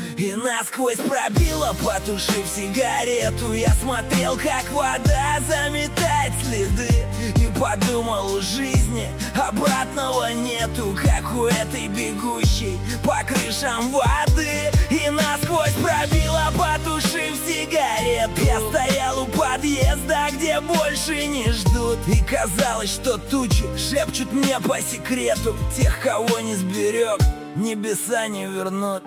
И насквозь пробило, потушив сигарету. Я смотрел, как вода заметает следы, и подумал, у жизни обратного нету, как у этой бегущей по крышам воды. И насквозь пробило, потушив сигарету. Я стоял у подъезда, где больше не ждут, и казалось, что тучи шепчут мне по секрету: тех, кого не сберег, небеса не вернут.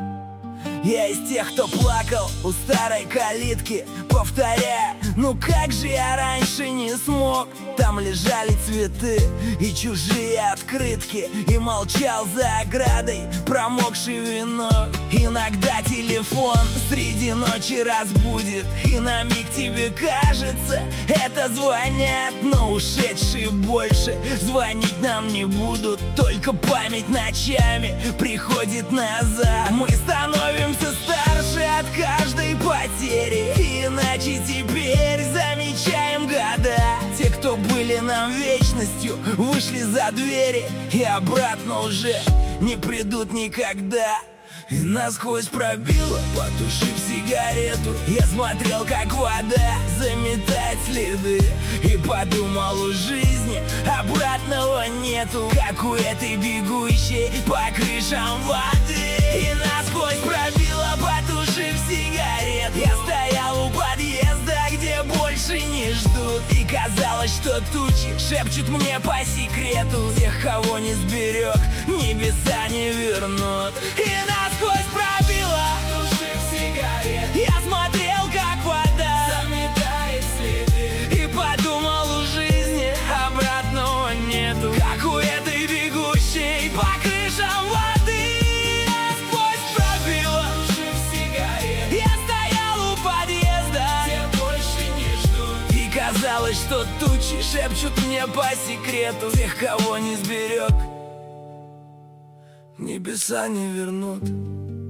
Я из тех, кто плакал у старой калитки, повторяя: ну как же я раньше не смог. Там лежали цветы и чужие открытки, и молчал за оградой промокший венок. Иногда телефон среди ночи разбудит, и на миг тебе кажется, это звонят. Но ушедшие больше звонить нам не будут, только память ночами приходит назад. Мы становимся старше от каждой потери, иначе теперь замечаем года. Те, кто были нам вечностью, вышли за двери и обратно уже не придут никогда. И насквозь пробило, потушив сигарету. Я смотрел, как вода заметает следы, и подумал, у жизни обратного нету, как у этой бегущей по крышам воды. И насквозь пробило, потушив сигарету. Я стоял у подъезда, где больше не ждут, и казалось, что тучи шепчут мне по секрету: тех, кого не сберег, небеса не вернут. И насквозь пробило, потушив сигарету. Я смотрел, как вода заметает следы, и подумал, у жизни обратного нету, как у этой бегущей по крышам воды. Насквозь пробило, потушив сигарету. Я стоял у подъезда, где больше не ждут, и казалось, что тучи шепчут мне по секрету: тех, кого не сберег, небеса не вернут.